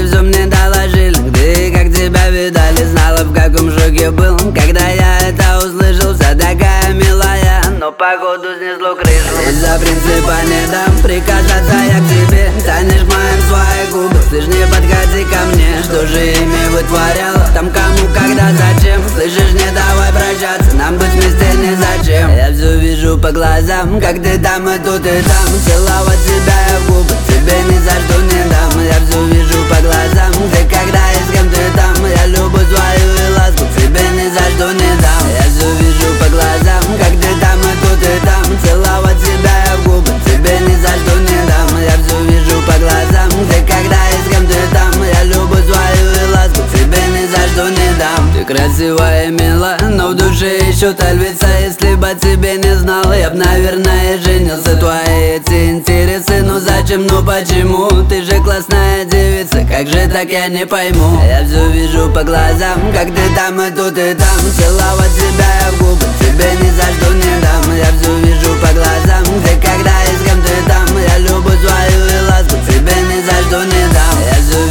все мне доложили. Ты как тебя видали, знала, в каком шоке был, когда я это услышал. Вся такая милая, но походу снесло крышу. Из-за принципа не дам приказаться я к тебе. Тянешь моим свои губы, ты ж не подходи ко мне. Что же ими вытворяла, там кому, когда, зачем? Слышишь, не давай прощаться, нам быть вместе не зачем. Я все вижу по глазам, как ты там и тут и там. Целовать тебя я в губы, тебе ни за что не дам. Я все вижу по глазам, ты когда и с кем ты там. Я любовь свою и ласку тебе ни за что не дам. Я все вижу по глазам, как ты там и тут и там. Целовать тебя я в губы, тебе ни за что не дам. Я все вижу по глазам, ты когда и с кем ты там. Я любовь свою и ласку тебе ни за что не дам. Ты красивая и мила, но в душе еще та львица. Если бы тебе не знал, я б, наверное, женился. Твои эти интересы, ну зачем, ну почему? Ты же классная девица, как же так, я не пойму. Я все вижу по глазам, как ты там и тут и там. Целовать тебя я в губы, тебе ни за что не дам. Я все вижу по глазам, ты когда и с кем ты там. Я любовь свою и ласку тебе ни за что не дам. Я все